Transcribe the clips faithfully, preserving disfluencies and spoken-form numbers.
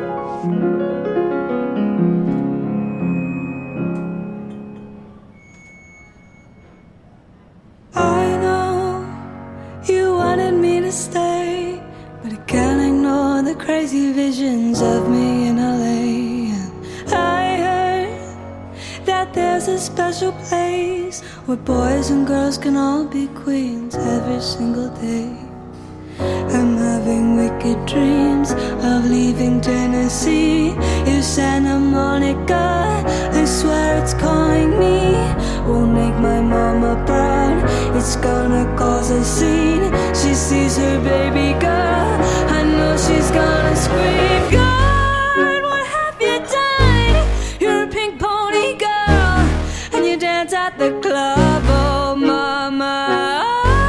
I know you wanted me to stay, but I can't ignore the crazy visions of me in L A. And I heard that there's a special place where boys and girls can all be queens every single day. I'm having wicked dreams of leaving Tennessee. If Santa Monica, I swear it's calling me, won't make my mama proud, it's gonna cause a scene. She sees her baby girl, I know she's gonna scream. God, what have you done? You're a pink pony girl, and you dance at the club. Oh mama,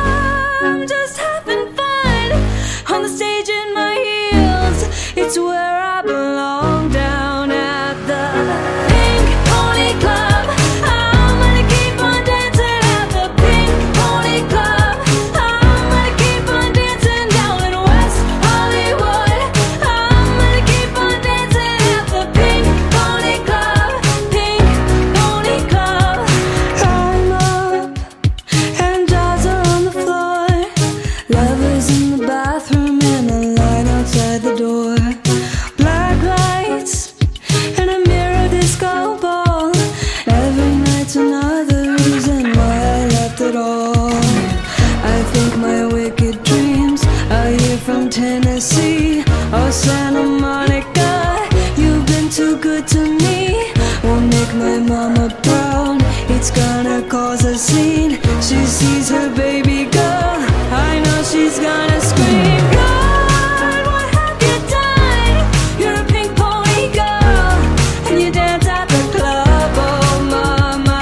I'm just having fun on the stage in my heels. It's where I belong, down at the Pink Pony Club. I'm gonna keep on dancing at the Pink Pony Club. I'm gonna keep on dancing down in West Hollywood. I'm gonna keep on dancing at the Pink Pony Club. Pink Pony Club. I'm up and dolls are on the floor, lovers in the bathroom and a line outside the door. Black lights and a mirror disco ball. Every night's another reason why I left it all. I think my wicked dreams are here from Tennessee. Oh Santa Monica, you've been too good to me, won't make my mama proud, it's gonna cause a scene. She sees her baby girl, I know she's gonna scream. God, what have you done? You're a pink pony girl, and you dance at the club. Oh mama,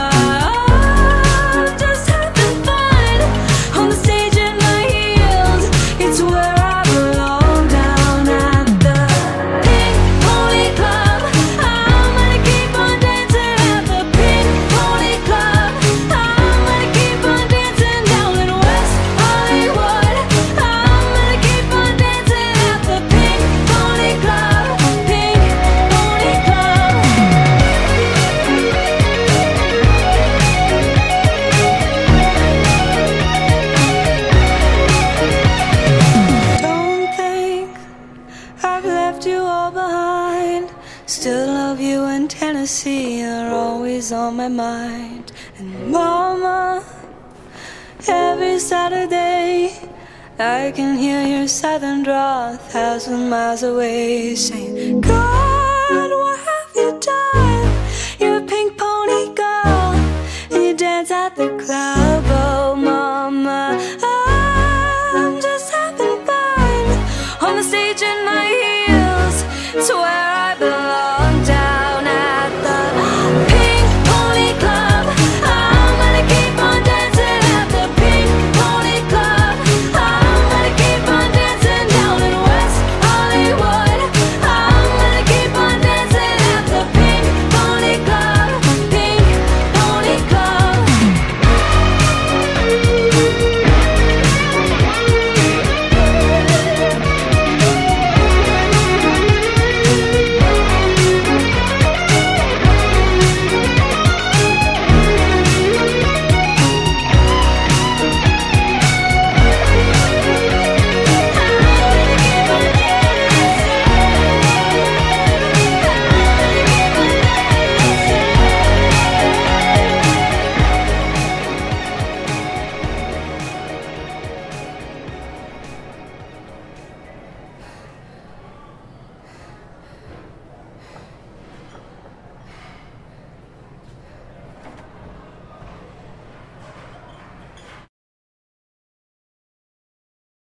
I'm just having fun on the stage in my heels. It's where I belong, down at the Pink Pony Club. I'm gonna keep on dancing at the Pink Pony Club. I'm gonna keep on dancing down in West Hollywood. I'm gonna keep on dancing at the Pink Pony Club. Pink Pony Club. Don't think I've left you all behind. Still love you, and Tennessee are always on my mind. And mama, every Saturday I can hear your southern drawl a thousand miles away, saying, God, what have you done? You're a pink pony girl, and you dance at the club. Oh mama, I'm just having fun on the stage in my heels. So